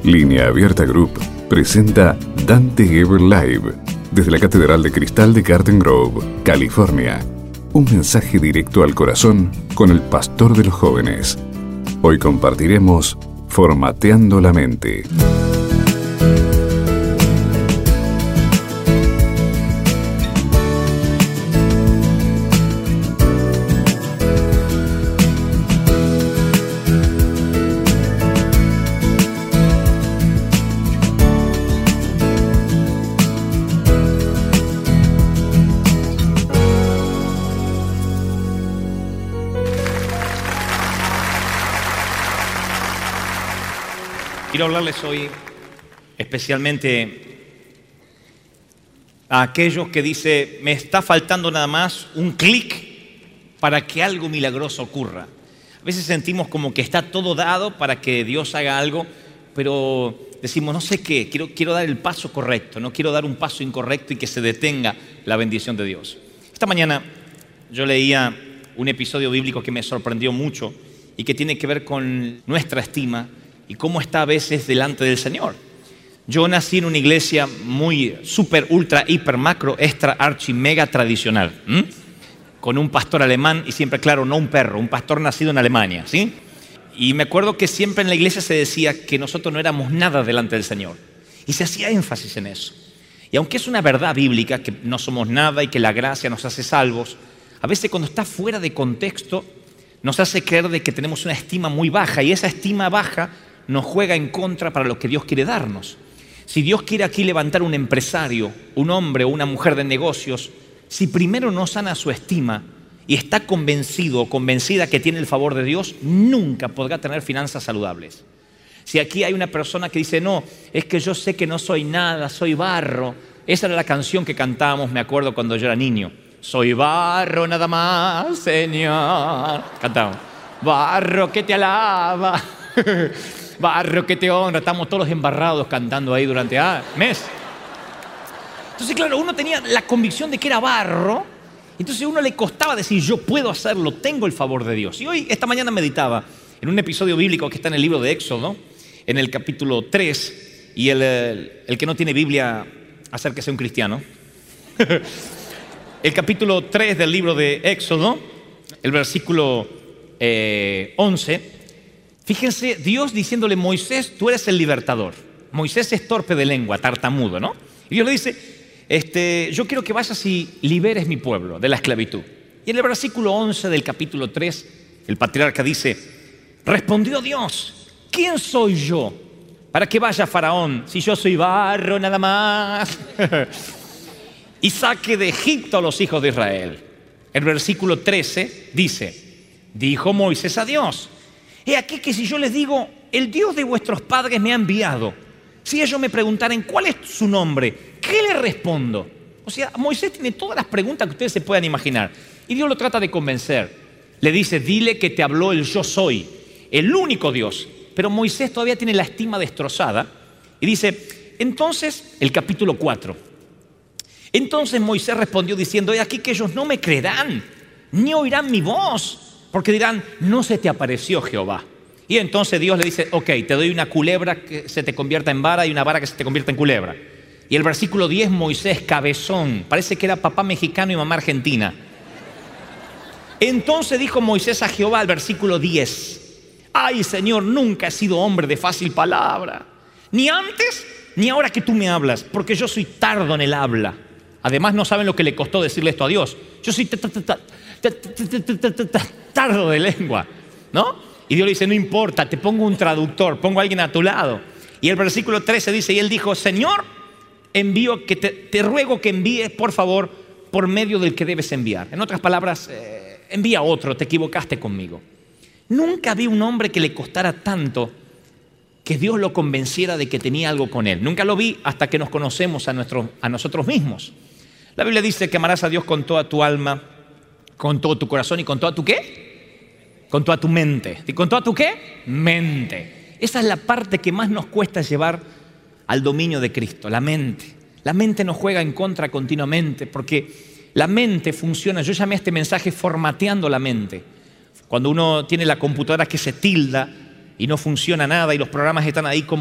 Línea Abierta Group presenta Dante Gebel Live desde la Catedral de Cristal de Garden Grove, California. Un mensaje directo al corazón con el pastor de los jóvenes. Hoy compartiremos Formateando la Mente. Quiero hablarles hoy especialmente a aquellos que dicen, me está faltando nada más un clic para que algo milagroso ocurra. A veces sentimos como que está todo dado para que Dios haga algo, pero decimos, no sé qué, quiero dar el paso correcto, no quiero dar un paso incorrecto y que se detenga la bendición de Dios. Esta mañana yo leía un episodio bíblico que me sorprendió mucho y que tiene que ver con nuestra estima y cómo está a veces delante del Señor. Yo nací en una iglesia muy super, ultra, hiper, macro, extra, archi, mega tradicional, con un pastor alemán y siempre, claro, no un perro, un pastor nacido en Alemania, ¿sí? Y me acuerdo que siempre en la iglesia se decía que nosotros no éramos nada delante del Señor. Y se hacía énfasis en eso. Y aunque es una verdad bíblica que no somos nada y que la gracia nos hace salvos, a veces cuando está fuera de contexto nos hace creer de que tenemos una estima muy baja y esa estima baja nos juega en contra para lo que Dios quiere darnos. Si Dios quiere aquí levantar un empresario, un hombre o una mujer de negocios, si primero no sana su estima y está convencido o convencida que tiene el favor de Dios, nunca podrá tener finanzas saludables. Si aquí hay una persona que dice, no, es que yo sé que no soy nada, soy barro. Esa era la canción que cantábamos, me acuerdo, cuando yo era niño. Soy barro nada más, Señor. Cantábamos. Barro que te alaba. Barro que te honra, estamos todos embarrados cantando ahí durante mes. Entonces, claro, uno tenía la convicción de que era barro, entonces a uno le costaba decir, yo puedo hacerlo, tengo el favor de Dios. Y hoy, esta mañana meditaba en un episodio bíblico que está en el libro de Éxodo, en el capítulo 3, y el que no tiene Biblia, acérquese a un cristiano. El capítulo 3 del libro de Éxodo, el versículo 11, fíjense, Dios diciéndole a Moisés, tú eres el libertador. Moisés es torpe de lengua, tartamudo, ¿no? Y Dios le dice, yo quiero que vayas y liberes mi pueblo de la esclavitud. Y en el versículo 11 del capítulo 3, el patriarca dice, respondió Dios, ¿quién soy yo para que vaya Faraón si yo soy barro nada más? Y saque de Egipto a los hijos de Israel. El versículo 13 dice, dijo Moisés a Dios, he aquí que si yo les digo, el Dios de vuestros padres me ha enviado, si ellos me preguntaren cuál es su nombre, ¿qué le respondo? O sea, Moisés tiene todas las preguntas que ustedes se puedan imaginar. Y Dios lo trata de convencer. Le dice, dile que te habló el yo soy, el único Dios. Pero Moisés todavía tiene la estima destrozada. Y dice, entonces, el capítulo 4. Entonces Moisés respondió diciendo, he aquí que ellos no me creerán, ni oirán mi voz, porque dirán, no se te apareció Jehová. Y entonces Dios le dice, ok, te doy una culebra que se te convierta en vara y una vara que se te convierta en culebra. Y el versículo 10, Moisés, cabezón, parece que era papá mexicano y mamá argentina. Entonces dijo Moisés a Jehová, el versículo 10, ay Señor, nunca he sido hombre de fácil palabra, ni antes ni ahora que tú me hablas, porque yo soy tardo en el habla. Además no saben lo que le costó decirle esto a Dios. Yo soy tardo de lengua, ¿no? Y Dios le dice, no importa, te pongo un traductor, pongo a alguien a tu lado. Y el versículo 13 dice, y él dijo, Señor, envío que te ruego que envíes, por favor, por medio del que debes enviar. En otras palabras, envía a otro, te equivocaste conmigo. Nunca vi un hombre que le costara tanto que Dios lo convenciera de que tenía algo con él. Nunca lo vi hasta que nos conocemos a nosotros mismos. La Biblia dice que amarás a Dios con toda tu alma, con todo tu corazón y con toda tu ¿qué? Con toda tu mente. ¿Y con toda tu qué? Mente. Esa es la parte que más nos cuesta llevar al dominio de Cristo, la mente. La mente nos juega en contra continuamente porque la mente funciona. Yo llamé a este mensaje formateando la mente. Cuando uno tiene la computadora que se tilda y no funciona nada y los programas están ahí como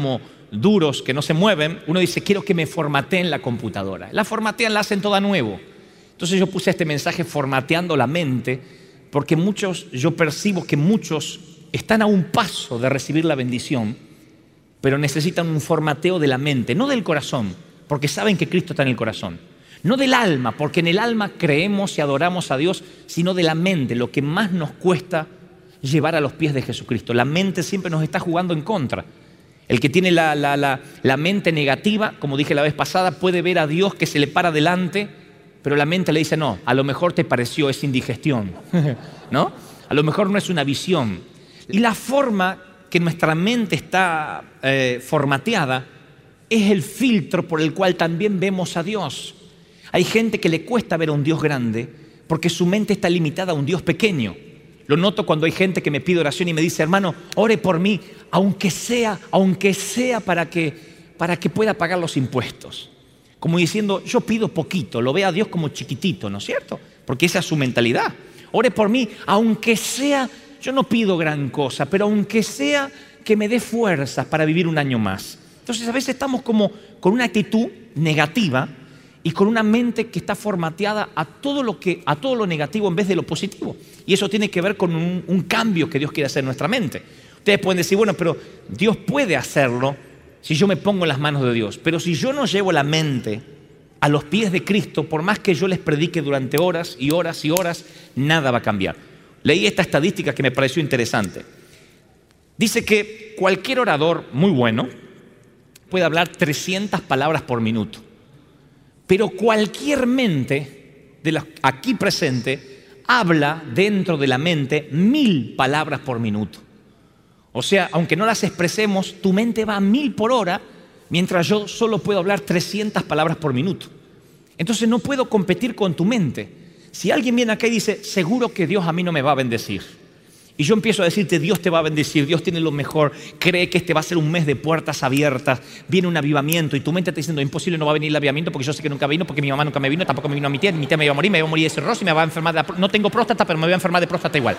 duros que no se mueven, uno dice, quiero que me formateen la computadora. La formatean, la hacen toda nuevo. Entonces yo puse este mensaje formateando la mente, porque yo percibo que muchos están a un paso de recibir la bendición, pero necesitan un formateo de la mente, no del corazón, porque saben que Cristo está en el corazón. No del alma, porque en el alma creemos y adoramos a Dios, sino de la mente, lo que más nos cuesta llevar a los pies de Jesucristo. La mente siempre nos está jugando en contra. El que tiene la mente negativa, como dije la vez pasada, puede ver a Dios que se le para delante, pero la mente le dice, no, a lo mejor te pareció, es indigestión, ¿no? A lo mejor no es una visión. Y la forma que nuestra mente está formateada es el filtro por el cual también vemos a Dios. Hay gente que le cuesta ver a un Dios grande porque su mente está limitada a un Dios pequeño. Lo noto cuando hay gente que me pide oración y me dice, hermano, ore por mí, aunque sea para que pueda pagar los impuestos. Como diciendo, yo pido poquito, lo ve a Dios como chiquitito, ¿no es cierto? Porque esa es su mentalidad. Ore por mí, aunque sea, yo no pido gran cosa, pero aunque sea que me dé fuerzas para vivir un año más. Entonces a veces estamos como con una actitud negativa y con una mente que está formateada a todo lo negativo en vez de lo positivo. Y eso tiene que ver con un cambio que Dios quiere hacer en nuestra mente. Ustedes pueden decir, bueno, pero Dios puede hacerlo si yo me pongo en las manos de Dios. Pero si yo no llevo la mente a los pies de Cristo, por más que yo les predique durante horas y horas y horas, nada va a cambiar. Leí esta estadística que me pareció interesante. Dice que cualquier orador muy bueno puede hablar 300 palabras por minuto. Pero cualquier mente de las aquí presente habla dentro de la mente 1000 palabras por minuto. O sea, aunque no las expresemos, tu mente va a 1000 por hora, mientras yo solo puedo hablar 300 palabras por minuto. Entonces no puedo competir con tu mente. Si alguien viene acá y dice, seguro que Dios a mí no me va a bendecir, y yo empiezo a decirte, Dios te va a bendecir, Dios tiene lo mejor, cree que este va a ser un mes de puertas abiertas, viene un avivamiento, y tu mente está diciendo, imposible, no va a venir el avivamiento porque yo sé que nunca vino, porque mi mamá nunca me vino, tampoco me vino a mi tía me iba a morir de cirrosis y me va a enfermar no tengo próstata, pero me voy a enfermar de próstata igual.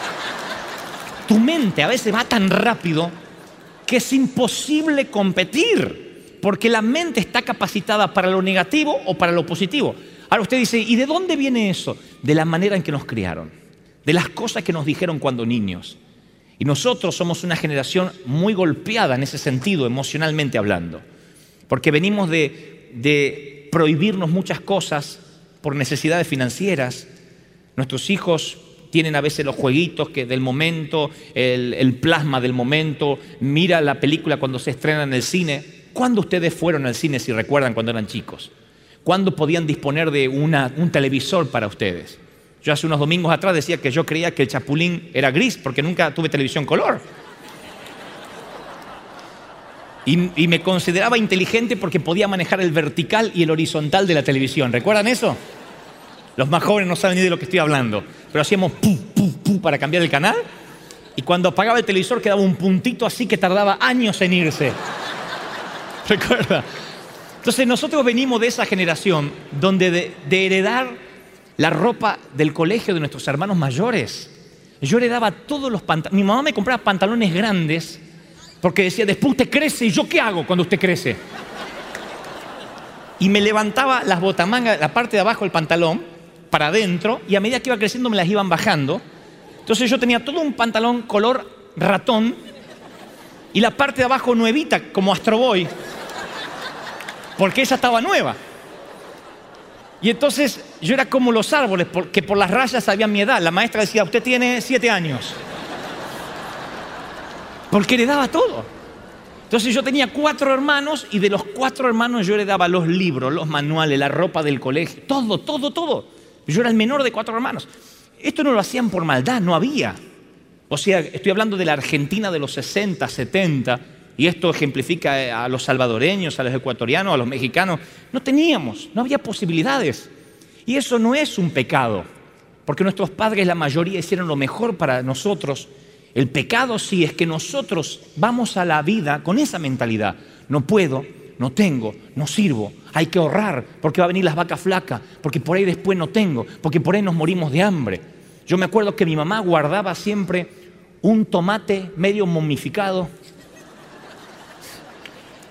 Tu mente a veces va tan rápido que es imposible competir, porque la mente está capacitada para lo negativo o para lo positivo. Ahora usted dice, ¿y de dónde viene eso? De la manera en que nos criaron, de las cosas que nos dijeron cuando niños. Y nosotros somos una generación muy golpeada en ese sentido, emocionalmente hablando, porque venimos de prohibirnos muchas cosas por necesidades financieras. Nuestros hijos tienen a veces los jueguitos del momento, el plasma del momento, mira la película cuando se estrena en el cine. ¿Cuándo ustedes fueron al cine, si recuerdan, cuando eran chicos? ¿Cuándo podían disponer de un televisor para ustedes? Yo hace unos domingos atrás decía que yo creía que el Chapulín era gris porque nunca tuve televisión color. Y me consideraba inteligente porque podía manejar el vertical y el horizontal de la televisión. ¿Recuerdan eso? Los más jóvenes no saben ni de lo que estoy hablando. Pero hacíamos pu, pu, pu para cambiar el canal. Y cuando apagaba el televisor quedaba un puntito así que tardaba años en irse. ¿Recuerda? Entonces nosotros venimos de esa generación donde de heredar la ropa del colegio de nuestros hermanos mayores. Yo heredaba todos los pantalones. Mi mamá me compraba pantalones grandes porque decía, después usted crece, ¿y yo qué hago cuando usted crece? Y me levantaba las botamangas, la parte de abajo del pantalón, para adentro, y a medida que iba creciendo me las iban bajando. Entonces yo tenía todo un pantalón color ratón y la parte de abajo nuevita, como Astro Boy, porque esa estaba nueva. Y entonces yo era como los árboles, porque por las rayas sabían mi edad. La maestra decía, usted tiene 7 años. Porque heredaba todo. Entonces yo tenía 4 hermanos y de los 4 hermanos yo heredaba los libros, los manuales, la ropa del colegio, todo, todo, todo. Yo era el menor de 4 hermanos. Esto no lo hacían por maldad, no había. O sea, estoy hablando de la Argentina de los 60, 70, y esto ejemplifica a los salvadoreños, a los ecuatorianos, a los mexicanos. No teníamos, no había posibilidades. Y eso no es un pecado, porque nuestros padres, la mayoría, hicieron lo mejor para nosotros. El pecado sí es que nosotros vamos a la vida con esa mentalidad. No puedo, no tengo, no sirvo, hay que ahorrar, porque va a venir las vacas flacas, porque por ahí después no tengo, porque por ahí nos morimos de hambre. Yo me acuerdo que mi mamá guardaba siempre un tomate medio momificado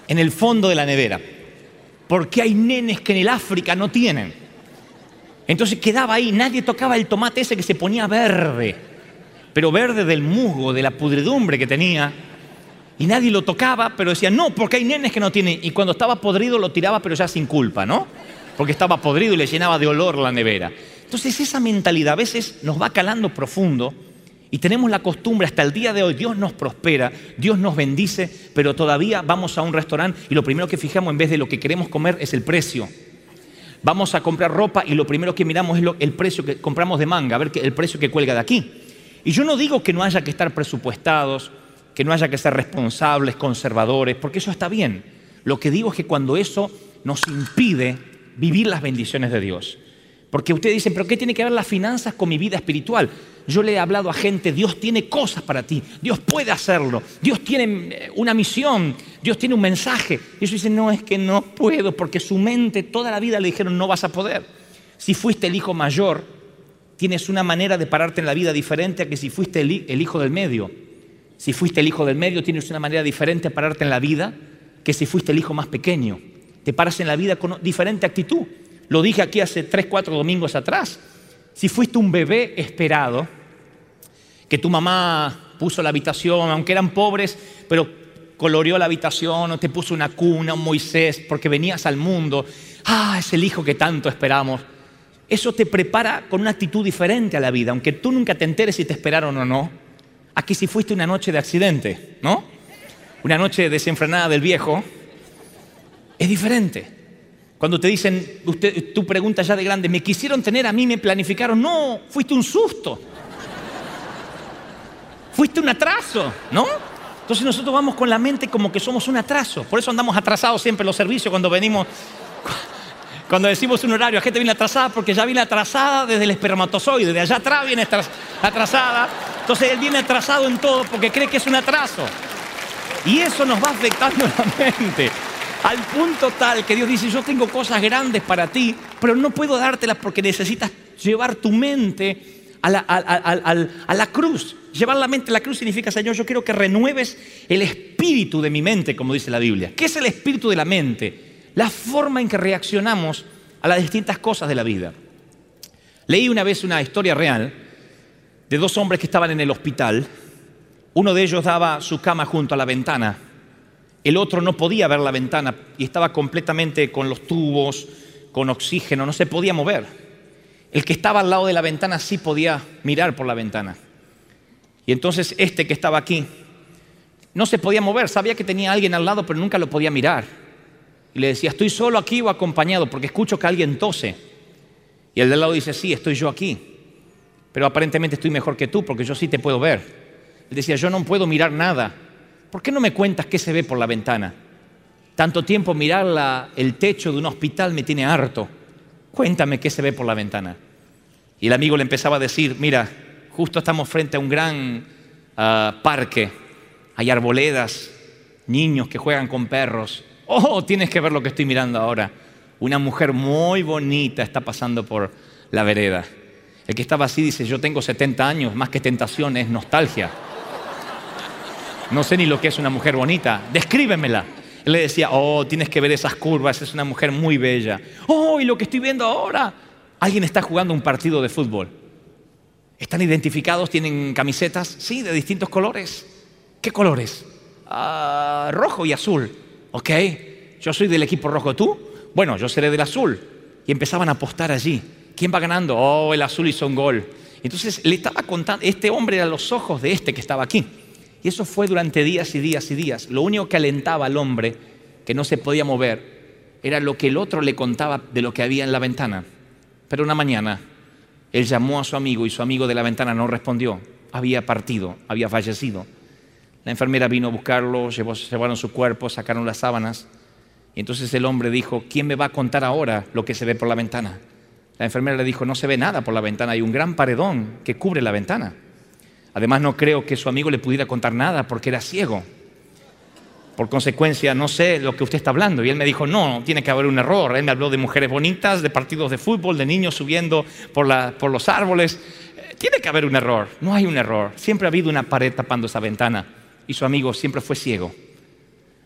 en el fondo de la nevera. Porque hay nenes que en el África no tienen. Entonces quedaba ahí, nadie tocaba el tomate ese que se ponía verde, pero verde del musgo, de la pudredumbre que tenía. Y nadie lo tocaba, pero decía, no, porque hay nenes que no tienen. Y cuando estaba podrido lo tiraba, pero ya sin culpa, ¿no? Porque estaba podrido y le llenaba de olor la nevera. Entonces esa mentalidad a veces nos va calando profundo y tenemos la costumbre hasta el día de hoy, Dios nos prospera, Dios nos bendice, pero todavía vamos a un restaurante y lo primero que fijamos en vez de lo que queremos comer es el precio. Vamos a comprar ropa y lo primero que miramos es el precio que compramos de manga, a ver el precio que cuelga de aquí. Y yo no digo que no haya que estar presupuestados, que no haya que ser responsables, conservadores, porque eso está bien. Lo que digo es que cuando eso nos impide vivir las bendiciones de Dios. Porque ustedes dicen, ¿pero qué tiene que ver las finanzas con mi vida espiritual? Yo le he hablado a gente, Dios tiene cosas para ti, Dios puede hacerlo, Dios tiene una misión, Dios tiene un mensaje. Y ellos dicen, no, es que no puedo, porque su mente toda la vida le dijeron, no vas a poder. Si fuiste el hijo mayor, tienes una manera de pararte en la vida diferente a que si fuiste el hijo del medio. Si fuiste el hijo del medio, tienes una manera diferente de pararte en la vida que si fuiste el hijo más pequeño. Te paras en la vida con diferente actitud. Lo dije aquí hace 3, 4 domingos atrás. Si fuiste un bebé esperado, que tu mamá puso la habitación, aunque eran pobres, pero coloreó la habitación o te puso una cuna, un Moisés, porque venías al mundo. Es el hijo que tanto esperamos. Eso te prepara con una actitud diferente a la vida, aunque tú nunca te enteres si te esperaron o no. Aquí si fuiste una noche de accidente, ¿no? Una noche desenfrenada del viejo, es diferente. Cuando te dicen, tú preguntas ya de grande, ¿me quisieron tener a mí, me planificaron? No, fuiste un susto. Fuiste un atraso, ¿no? Entonces nosotros vamos con la mente como que somos un atraso. Por eso andamos atrasados siempre en los servicios cuando venimos, cuando decimos un horario. La gente viene atrasada porque ya viene atrasada desde el espermatozoide. De allá atrás viene atrasada. Entonces él viene atrasado en todo porque cree que es un atraso. Y eso nos va afectando la mente. Al punto tal que Dios dice, yo tengo cosas grandes para ti, pero no puedo dártelas porque necesitas llevar tu mente a la cruz. Llevar la mente a la cruz significa, Señor, yo quiero que renueves el espíritu de mi mente, como dice la Biblia. ¿Qué es el espíritu de la mente? La forma en que reaccionamos a las distintas cosas de la vida. Leí una vez una historia real de 2 hombres que estaban en el hospital. Uno de ellos daba su cama junto a la ventana. El otro no podía ver la ventana y estaba completamente con los tubos, con oxígeno, no se podía mover. El que estaba al lado de la ventana sí podía mirar por la ventana. Y entonces este que estaba aquí no se podía mover, sabía que tenía alguien al lado, pero nunca lo podía mirar. Y le decía, ¿estoy solo aquí o acompañado? Porque escucho que alguien tose. Y el de al lado dice, sí, estoy yo aquí. Pero aparentemente estoy mejor que tú porque yo sí te puedo ver. Él decía, yo no puedo mirar nada. ¿Por qué no me cuentas qué se ve por la ventana? Tanto tiempo mirar el techo de un hospital me tiene harto. Cuéntame qué se ve por la ventana. Y el amigo le empezaba a decir, mira, justo estamos frente a un gran parque. Hay arboledas, niños que juegan con perros. Oh, tienes que ver lo que estoy mirando ahora. Una mujer muy bonita está pasando por la vereda. El que estaba así dice, yo tengo 70 años, más que tentación es nostalgia. No sé ni lo que es una mujer bonita, descríbemela. Él le decía, oh, tienes que ver esas curvas, es una mujer muy bella. Oh, y lo que estoy viendo ahora, alguien está jugando un partido de fútbol. ¿Están identificados? ¿Tienen camisetas? Sí, de distintos colores. ¿Qué colores? Rojo y azul. Ok, yo soy del equipo rojo, ¿tú? Bueno, yo seré del azul. Y empezaban a apostar allí. ¿Quién va ganando? Oh, el azul hizo un gol. Entonces le estaba contando, este hombre era los ojos de este que estaba aquí. Y eso fue durante días y días y días. Lo único que alentaba al hombre, que no se podía mover, era lo que el otro le contaba de lo que había en la ventana. Pero una mañana, él llamó a su amigo y su amigo de la ventana no respondió. Había partido, había fallecido. La enfermera vino a buscarlo, llevaron su cuerpo, sacaron las sábanas. Y entonces el hombre dijo, ¿quién me va a contar ahora lo que se ve por la ventana? La enfermera le dijo, no se ve nada por la ventana, hay un gran paredón que cubre la ventana. Además, no creo que su amigo le pudiera contar nada porque era ciego. Por consecuencia, no sé lo que usted está hablando. Y él me dijo, no, tiene que haber un error. Él me habló de mujeres bonitas, de partidos de fútbol, de niños subiendo por los árboles. Tiene que haber un error. No hay un error. Siempre ha habido una pared tapando esa ventana. Y su amigo siempre fue ciego.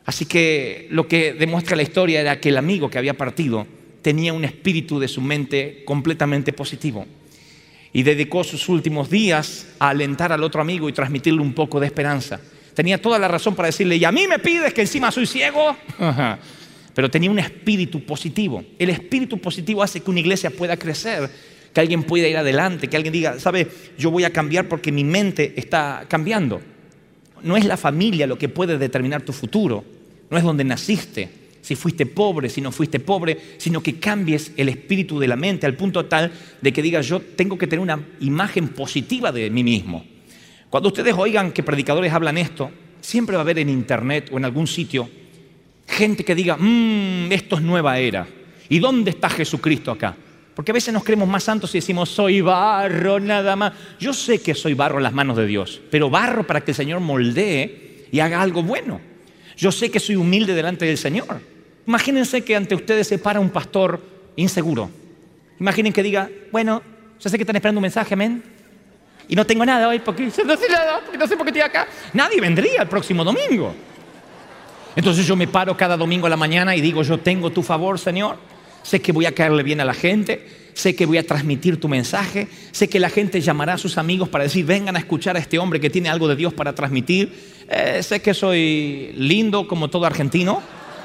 Así que lo que demuestra la historia era que el amigo que había partido tenía un espíritu de su mente completamente positivo y dedicó sus últimos días a alentar al otro amigo y transmitirle un poco de esperanza. Tenía toda la razón para decirle, ¿y a mí me pides que encima soy ciego? Pero tenía un espíritu positivo. El espíritu positivo hace que una iglesia pueda crecer, que alguien pueda ir adelante, que alguien diga, ¿sabe? Yo voy a cambiar porque mi mente está cambiando. No es la familia lo que puede determinar tu futuro, no es donde naciste, si fuiste pobre, si no fuiste pobre, sino que cambies el espíritu de la mente al punto tal de que digas, yo tengo que tener una imagen positiva de mí mismo. Cuando ustedes oigan que predicadores hablan esto, siempre va a haber en internet o en algún sitio gente que diga, esto es nueva era. ¿Y dónde está Jesucristo acá? Porque a veces nos creemos más santos y decimos, soy barro nada más. Yo sé que soy barro en las manos de Dios, pero barro para que el Señor moldee y haga algo bueno. Yo sé que soy humilde delante del Señor. Imagínense que ante ustedes se para un pastor inseguro. Imaginen que diga, bueno, yo sé que están esperando un mensaje, amén. Y no tengo nada hoy porque no sé nada, porque no sé por qué estoy acá. Nadie vendría el próximo domingo. Entonces yo me paro cada domingo a la mañana y digo, yo tengo tu favor, Señor. Sé que voy a caerle bien a la gente. Sé que voy a transmitir tu mensaje. Sé que la gente llamará a sus amigos para decir, vengan a escuchar a este hombre que tiene algo de Dios para transmitir. Sé que soy lindo como todo argentino.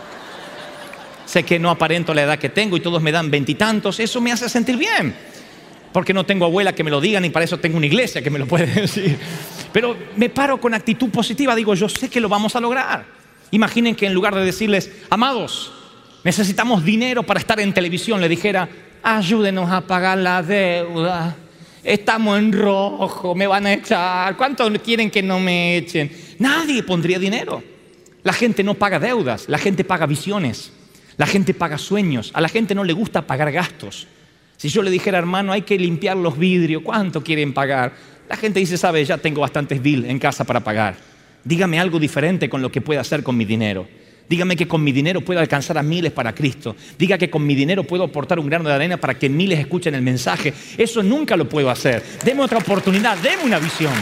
Sé que no aparento la edad que tengo y todos me dan veintitantos. Eso me hace sentir bien. Porque no tengo abuela que me lo diga, ni para eso tengo una iglesia que me lo puede decir. Pero me paro con actitud positiva. Digo, yo sé que lo vamos a lograr. Imaginen que en lugar de decirles, amados, necesitamos dinero para estar en televisión, le dijera, ayúdenos a pagar la deuda. Estamos en rojo, me van a echar. ¿Cuánto quieren que no me echen? Nadie pondría dinero. La gente no paga deudas, la gente paga visiones. La gente paga sueños. A la gente no le gusta pagar gastos. Si yo le dijera, hermano, hay que limpiar los vidrios, ¿cuánto quieren pagar? La gente dice, sabe, ya tengo bastantes bills en casa para pagar. Dígame algo diferente con lo que pueda hacer con mi dinero. Dígame que con mi dinero puedo alcanzar a miles para Cristo. Diga que con mi dinero puedo aportar un grano de arena para que miles escuchen el mensaje. Eso nunca lo puedo hacer. Deme otra oportunidad, deme una visión.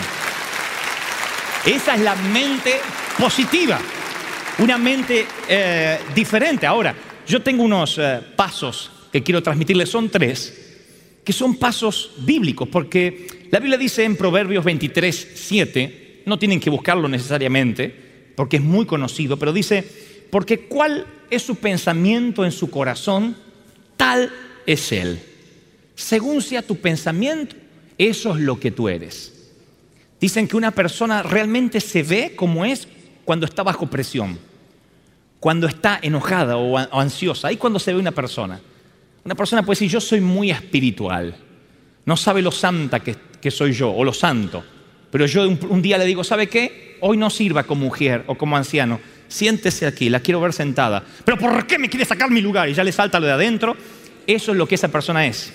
Esa es la mente positiva. Una mente diferente. Ahora, yo tengo unos pasos que quiero transmitirles, son 3, que son pasos bíblicos, porque la Biblia dice en Proverbios 23:7, no tienen que buscarlo necesariamente, porque es muy conocido, pero dice, porque cuál es su pensamiento en su corazón, tal es él. Según sea tu pensamiento, eso es lo que tú eres. Dicen que una persona realmente se ve como es cuando está bajo presión, cuando está enojada o ansiosa. Ahí cuando se ve una persona. Una persona puede decir, yo soy muy espiritual. No sabe lo santa que soy yo, o lo santo. Pero yo un día le digo, ¿sabe qué? Hoy no sirva como mujer o como anciano. Siéntese aquí, la quiero ver sentada. ¿Pero por qué me quiere sacar mi lugar? Y ya le salta lo de adentro. Eso es lo que esa persona es.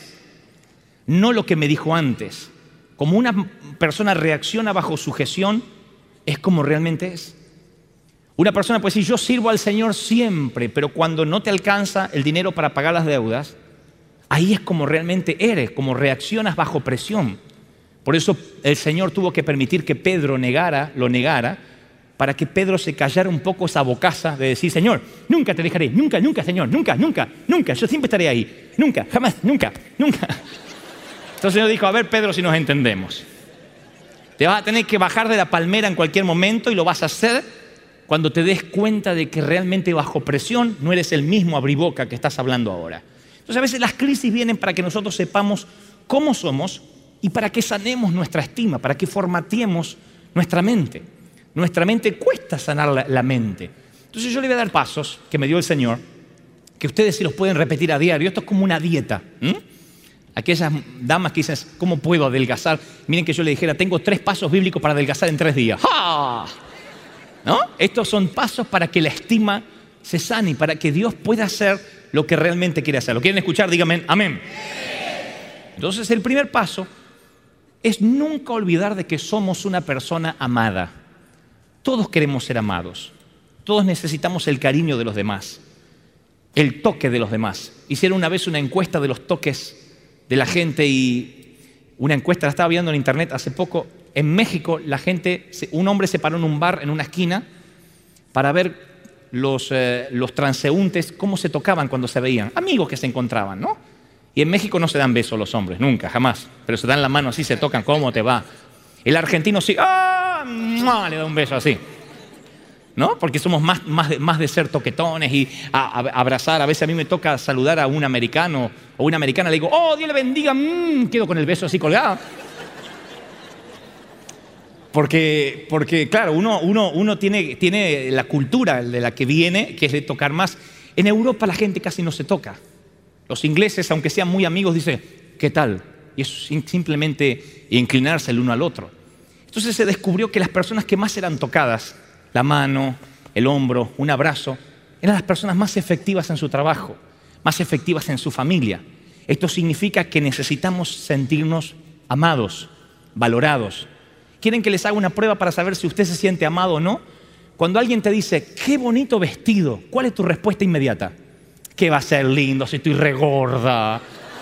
No lo que me dijo antes. Como una persona reacciona bajo sujeción, es como realmente es. Una persona puede decir, yo sirvo al Señor siempre, pero cuando no te alcanza el dinero para pagar las deudas, ahí es como realmente eres, como reaccionas bajo presión. Por eso el Señor tuvo que permitir que Pedro lo negara, para que Pedro se callara un poco esa bocaza de decir, Señor, nunca te dejaré, nunca, nunca, Señor, nunca, nunca, nunca, yo siempre estaré ahí, nunca, jamás, nunca, nunca. Entonces el Señor dijo, a ver, Pedro, si nos entendemos. Te vas a tener que bajar de la palmera en cualquier momento y lo vas a hacer cuando te des cuenta de que realmente bajo presión no eres el mismo abriboca que estás hablando ahora. Entonces a veces las crisis vienen para que nosotros sepamos cómo somos y para que sanemos nuestra estima, para que formateemos nuestra mente. Nuestra mente cuesta sanar la mente. Entonces yo le voy a dar pasos que me dio el Señor, que ustedes sí los pueden repetir a diario. Esto es como una dieta. Aquellas damas que dicen, ¿cómo puedo adelgazar? Miren que yo le dijera, tengo 3 pasos bíblicos para adelgazar en 3 días. ¡Ja! ¿No? Estos son pasos para que la estima se sane y para que Dios pueda hacer lo que realmente quiere hacer. ¿Lo quieren escuchar? Díganme amén. Entonces el primer paso es nunca olvidar de que somos una persona amada. Todos queremos ser amados. Todos necesitamos el cariño de los demás, el toque de los demás. Hicieron una vez una encuesta de los toques de la gente y una encuesta la estaba viendo en internet hace poco. En México, un hombre se paró en un bar, en una esquina, para ver los transeúntes cómo se tocaban cuando se veían. Amigos que se encontraban, ¿no? Y en México no se dan besos los hombres, nunca, jamás. Pero se dan la mano así, se tocan, ¿cómo te va? El argentino sí, ¡ah! ¡Mua! Le da un beso así, ¿no? Porque somos más de ser toquetones y abrazar. A veces a mí me toca saludar a un americano o una americana, le digo, ¡oh, Dios le bendiga! Quedo con el beso así colgado. Porque claro, uno tiene la cultura de la que viene, que es de tocar más. En Europa la gente casi no se toca. Los ingleses, aunque sean muy amigos, dicen, ¿qué tal? Y es simplemente inclinarse el uno al otro. Entonces se descubrió que las personas que más eran tocadas, la mano, el hombro, un abrazo, eran las personas más efectivas en su trabajo, más efectivas en su familia. Esto significa que necesitamos sentirnos amados, valorados. ¿Quieren que les haga una prueba para saber si usted se siente amado o no? Cuando alguien te dice, qué bonito vestido, ¿cuál es tu respuesta inmediata? ¿Qué va a ser lindo si estoy regorda?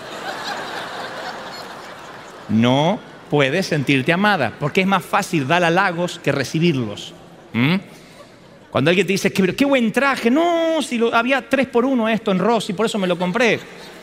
No puedes sentirte amada, porque es más fácil dar halagos que recibirlos. Cuando alguien te dice, qué buen traje, no, si había 3x1 esto en Ross y por eso me lo compré.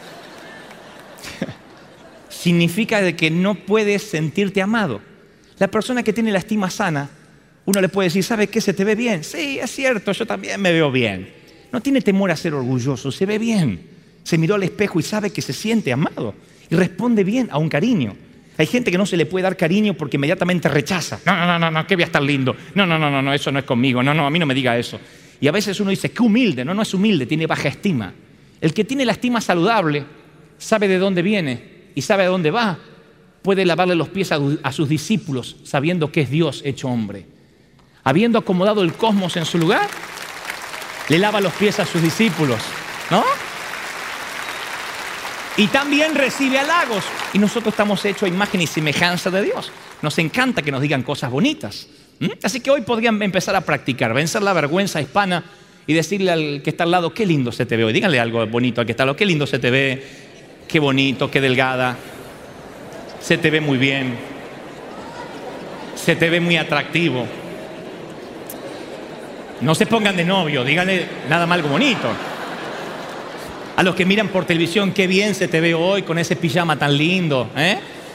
Significa de que no puedes sentirte amado. La persona que tiene la estima sana, uno le puede decir, ¿sabe qué? ¿Se te ve bien? Sí, es cierto, yo también me veo bien. No tiene temor a ser orgulloso, se ve bien. Se miró al espejo y sabe que se siente amado y responde bien a un cariño. Hay gente que no se le puede dar cariño porque inmediatamente rechaza. No, que voy a estar lindo. No, eso no es conmigo. No, a mí no me diga eso. Y a veces uno dice, qué humilde. No es humilde, tiene baja estima. El que tiene la estima saludable sabe de dónde viene y sabe a dónde va. Puede lavarle los pies a sus discípulos sabiendo que es Dios hecho hombre. Habiendo acomodado el cosmos en su lugar, le lava los pies a sus discípulos, ¿no? Y también recibe halagos. Y nosotros estamos hechos a imagen y semejanza de Dios. Nos encanta que nos digan cosas bonitas. Así que hoy podrían empezar a practicar, vencer la vergüenza hispana y decirle al que está al lado, qué lindo se te ve hoy. Díganle algo bonito al que está al lado, qué lindo se te ve, qué bonito, qué delgada. Se te ve muy bien, se te ve muy atractivo. No se pongan de novio, díganle nada más algo bonito. A los que miran por televisión, qué bien se te ve hoy con ese pijama tan lindo, ¿eh?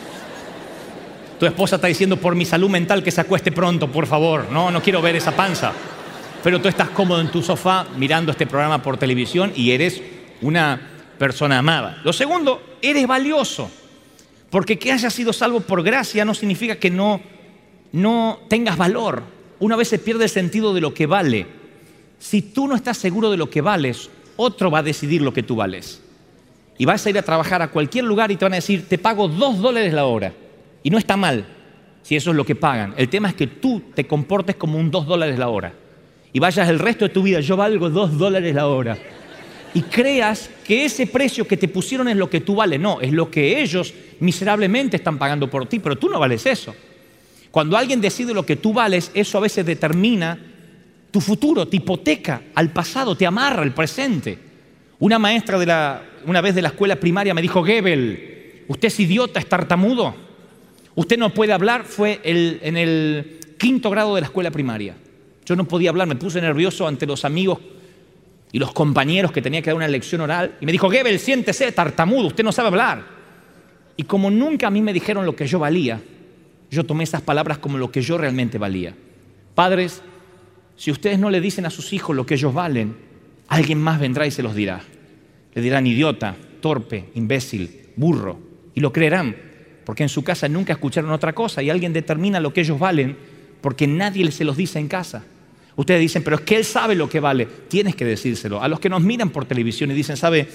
Tu esposa está diciendo, por mi salud mental, que se acueste pronto, por favor. No quiero ver esa panza. Pero tú estás cómodo en tu sofá mirando este programa por televisión y eres una persona amada. Lo segundo, eres valioso. Porque que hayas sido salvo por gracia no significa que no tengas valor. Una vez se pierde el sentido de lo que vale. Si tú no estás seguro de lo que vales, otro va a decidir lo que tú vales. Y vas a ir a trabajar a cualquier lugar y te van a decir, te pago $2 la hora. Y no está mal si eso es lo que pagan. El tema es que tú te comportes como un $2 la hora. Y vayas el resto de tu vida, yo valgo $2 la hora. Y creas que ese precio que te pusieron es lo que tú vales. No, es lo que ellos miserablemente están pagando por ti, pero tú no vales eso. Cuando alguien decide lo que tú vales, eso a veces determina tu futuro, te hipoteca al pasado, te amarra al presente. Una maestra una vez de la escuela primaria me dijo, Goebbels, usted es idiota, es tartamudo. Usted no puede hablar, fue en el 5º grado de la escuela primaria. Yo no podía hablar, me puse nervioso ante los amigos y los compañeros que tenía que dar una lección oral. Y me dijo, Goebbels, siéntese, tartamudo, usted no sabe hablar. Y como nunca a mí me dijeron lo que yo valía, yo tomé esas palabras como lo que yo realmente valía. Padres, si ustedes no le dicen a sus hijos lo que ellos valen, alguien más vendrá y se los dirá. Le dirán idiota, torpe, imbécil, burro. Y lo creerán, porque en su casa nunca escucharon otra cosa y alguien determina lo que ellos valen porque nadie se los dice en casa. Ustedes dicen, pero es que él sabe lo que vale. Tienes que decírselo. A los que nos miran por televisión y dicen, ¿sabe?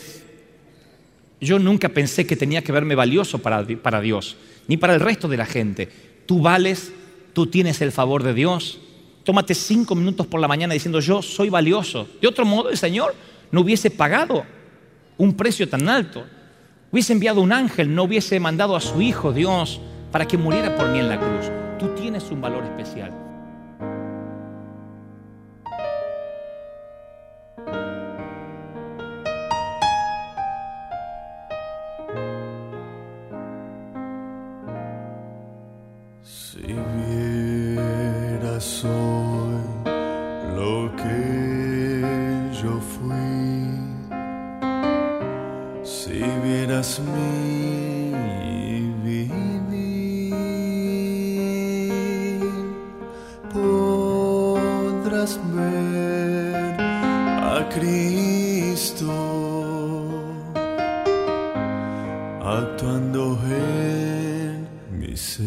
Yo nunca pensé que tenía que verme valioso para Dios, ni para el resto de la gente. Tú vales, tú tienes el favor de Dios. Tómate 5 minutos por la mañana diciendo, yo soy valioso. De otro modo, el Señor no hubiese pagado un precio tan alto. Hubiese enviado un ángel, no hubiese mandado a su Hijo, Dios, para que muriera por mí en la cruz. Tú tienes un valor especial. Si vieras hoy lo que podrás ver a Cristo actuando en mi ser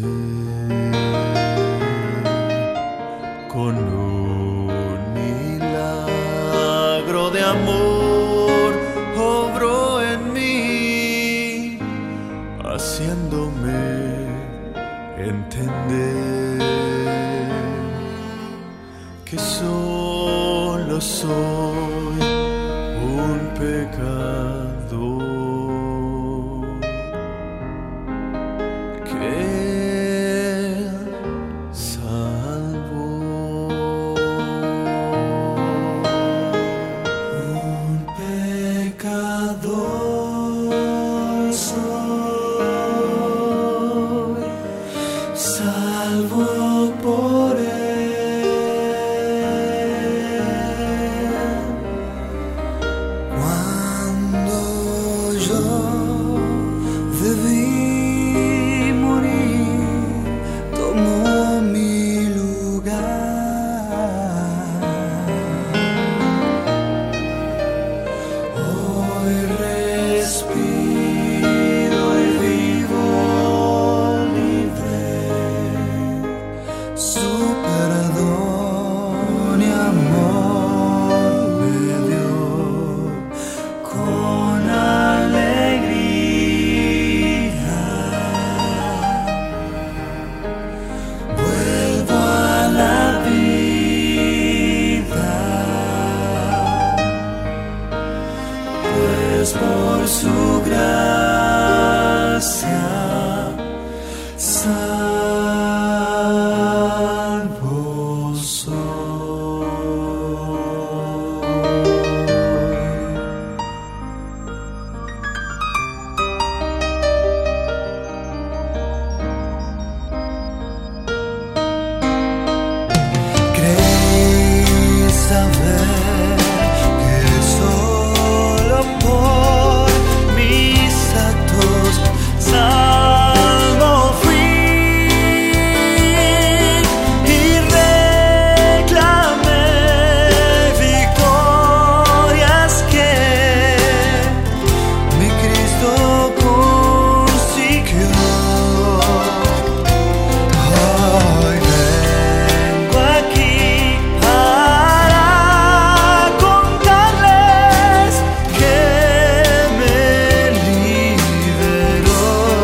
con un milagro de amor obró en mí, haciéndome entender que solo soy un pecador que Él salvó. Un pecador soy, salvo por Él. Por su gracia salvo soy. Creí saber que solo por mis actos salvo fui y reclamé victorias que mi Cristo consiguió. Hoy vengo aquí para contarles que me liberó.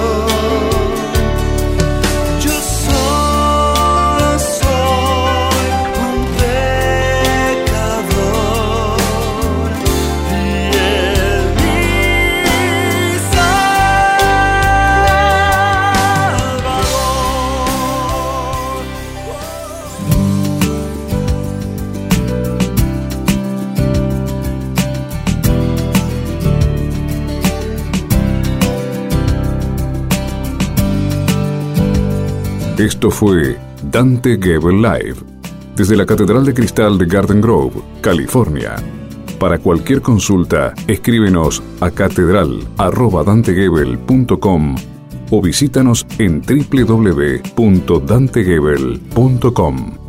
Yo solo soy un pecador y Él mi Esto fue Dante Gebel Live, desde la Catedral de Cristal de Garden Grove, California. Para cualquier consulta, escríbenos a catedral@dantegebel.com o visítanos en www.dantegebel.com.